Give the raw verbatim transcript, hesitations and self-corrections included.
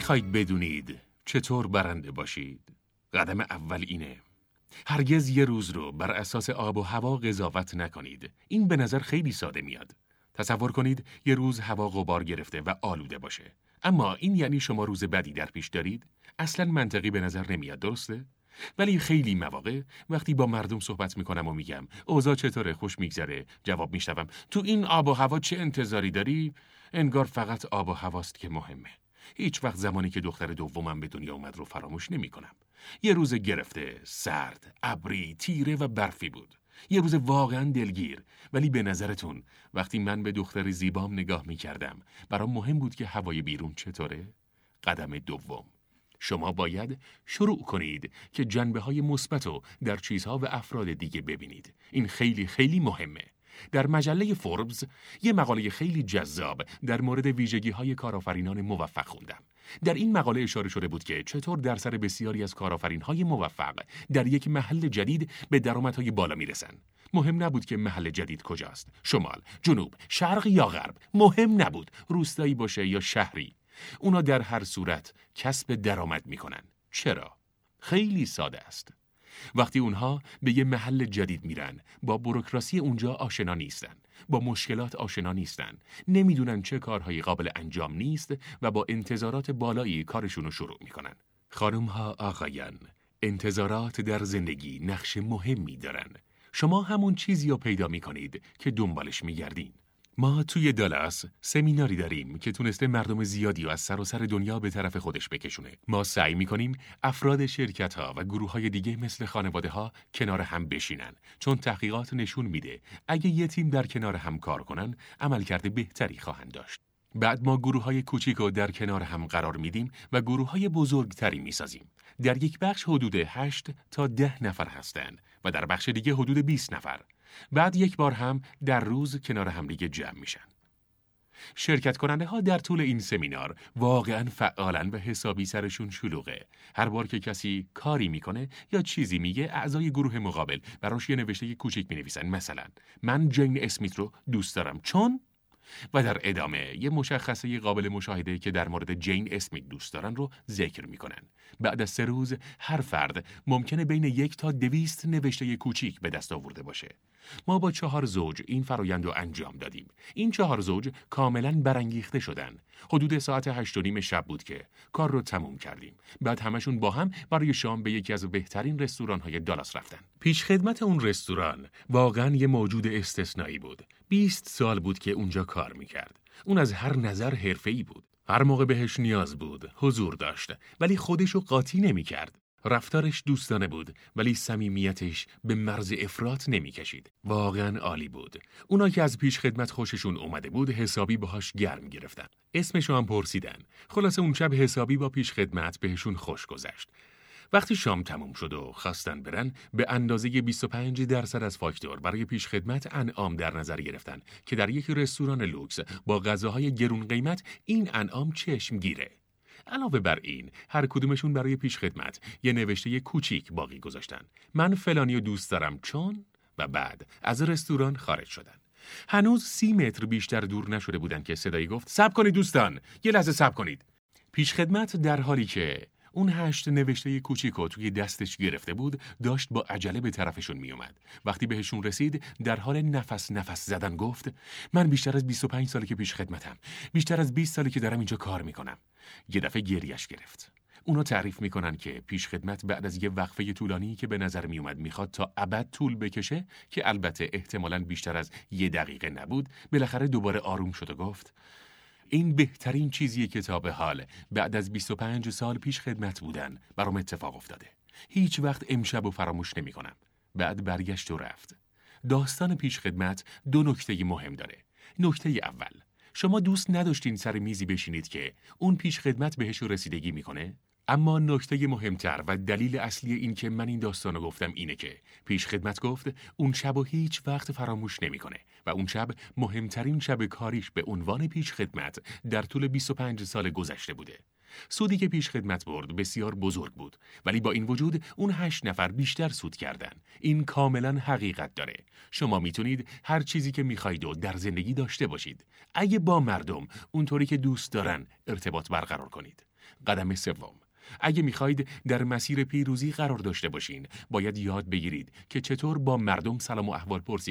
میخواید بدونید چطور برنده باشید؟ قدم اول اینه: هرگز یه روز رو بر اساس آب و هوا قضاوت نکنید. این به نظر خیلی ساده میاد. تصور کنید یه روز هوا غبار گرفته و آلوده باشه. اما این یعنی شما روز بدی در پیش دارید؟ اصلاً منطقی به نظر نمیاد، درسته؟ ولی خیلی مواقع وقتی با مردم صحبت میکنم و میگم اوضاع چطوره، خوش میگذره، جواب میشنوم تو این آب و هوا چه انتظاری داری؟ انگار فقط آب و هواست که مهمه. هیچ وقت زمانی که دختر دومم به دنیا اومد رو فراموش نمیکنم. یه روز گرفته، سرد، ابری، تیره و برفی بود. یه روز واقعا دلگیر. ولی به نظرتون وقتی من به دختر زیبام نگاه میکردم برام مهم بود که هوای بیرون چطوره؟ قدم دوم: شما باید شروع کنید که جنبه‌های مثبتو در چیزها و افراد دیگه ببینید. این خیلی خیلی مهمه. در مجله فوربس یه مقاله خیلی جذاب در مورد ویژگی‌های کارآفرینان موفق خوندم. در این مقاله اشاره شده بود که چطور در سر بسیاری از کارآفرین‌های موفق در یک محل جدید به درآمدهای بالا میرسن. مهم نبود که محل جدید کجاست، شمال، جنوب، شرق یا غرب، مهم نبود روستایی باشه یا شهری. اونا در هر صورت کسب درآمد میکنن. چرا؟ خیلی ساده است. وقتی اونها به یه محل جدید میرن، با بوروکراسی اونجا آشنا نیستن، با مشکلات آشنا نیستن، نمیدونن چه کارهایی قابل انجام نیست و با انتظارات بالایی کارشون رو شروع میکنن. خانم ها، آقایان، انتظارات در زندگی نقش مهمی دارن. شما همون چیزی رو پیدا میکنید که دنبالش میگردین. ما توی دالاس سمیناری داریم که تونسته مردم زیادی رو از سراسر دنیا به طرف خودش بکشونه. ما سعی میکنیم افراد شرکت‌ها و گروه‌های دیگه مثل خانواده‌ها کنار هم بشینن، چون تحقیقات نشون میده اگه یه تیم در کنار هم کار کنن عملکرد بهتری خواهند داشت. بعد ما گروه‌های کوچیک رو در کنار هم قرار میدیم و گروه‌های بزرگتری میسازیم. در یک بخش حدود هشت تا ده نفر هستن و در بخش دیگه حدود بیست نفر. بعد یک بار هم در روز کنار هم دیگه جمع میشن. شرکت کننده ها در طول این سمینار واقعاً فعالن و حسابی سرشون شلوغه. هر بار که کسی کاری میکنه یا چیزی میگه، اعضای گروه مقابل براش یه نوشته کوچیک مینویسن. مثلا من جین اسمیت رو دوست دارم چون، و در ادامه یه مشخصه قابل مشاهده که در مورد جین اسمیت دوست دارن رو ذکر میکنن. بعد از سه روز هر فرد ممکنه بین یک تا دویست نوشته کوچیک به دست آورده باشه. ما با چهار زوج این فرایند رو انجام دادیم. این چهار زوج کاملاً برانگیخته شدن. حدود ساعت هشت و نیم شب بود که کار رو تموم کردیم. بعد همشون با هم برای شام به یکی از بهترین رستوران‌های دالاس رفتن. پیش خدمت اون رستوران واقعاً یه موجود استثنایی بود. بیست سال بود که اونجا کار میکرد. اون از هر نظر حرفه‌ای بود. هر موقع بهش نیاز بود حضور داشت، ولی خودشو قاطی نمیکرد. رفتارش دوستانه بود ولی صمیمیتش به مرز افراط نمیکشید. واقعا عالی بود. اونا که از پیش خدمت خوششون اومده بود حسابی باهاش گرم گرفتن. اسمشو هم پرسیدن. خلاصه اون شب حسابی با پیش خدمت بهشون خوش گذشت. وقتی شام تموم شد و خواستن برن، به اندازه بیست و پنج درصد از فاکتور برای پیش خدمت انعام در نظر گرفتن که در یک رستوران لوکس با غذاهای گرون قیمت این انعام چشم گیره. علاوه بر این، هر کدومشون برای پیش خدمت یه نوشته کوچیک باقی گذاشتن. من فلانی رو دوست دارم چون، و بعد از رستوران خارج شدن. هنوز سی متر بیشتر دور نشده بودن که صدایی گفت صبر کنید دوستان، یه لحظه صبر کنید. پیش خدمت در حالی که اون هشت نوشته کوچیکو توی دستش گرفته بود داشت با عجله به طرفشون می اومد. وقتی بهشون رسید در حال نفس نفس زدن گفت من بیشتر از بیست و پنج ساله که پیش خدمتم، بیشتر از بیست ساله که دارم اینجا کار میکنم. یه دفعه گریش گرفت. اونا تعریف میکنن که پیش خدمت بعد از یه وقفه طولانی که به نظر می اومد میخواد تا ابد طول بکشه، که البته احتمالاً بیشتر از یه دقیقه نبود، بالاخره دوباره آروم شد و گفت این بهترین چیزیه که تا به حال بعد از بیست و پنج سال پیش خدمت بودن برام اتفاق افتاده. هیچ وقت امشب رو فراموش نمی کنم. بعد برگشت و رفت. داستان پیش خدمت دو نکته مهم داره. نکته اول، شما دوست نداشتین سر میزی بشینید که اون پیش خدمت بهش رسیدگی میکنه؟ اما نکته مهمتر و دلیل اصلی این که من این داستانو گفتم اینه که پیش خدمت گفت اون شب و هیچ وقت فراموش نمیکنه و اون شب مهمترین شب کاریش به عنوان پیش خدمت در طول بیست و پنج سال گذشته بوده. سودی که پیش خدمت برد بسیار بزرگ بود، ولی با این وجود اون هشت نفر بیشتر سود کردن. این کاملا حقیقت داره. شما میتونید هر چیزی که میخواید و در زندگی داشته باشید اگه با مردم اونطوری که دوست دارن ارتباط برقرار کنید. قدم سوم، اگه میخواید در مسیر پیروزی قرار داشته باشین، باید یاد بگیرید که چطور با مردم سلام و احوال پرسی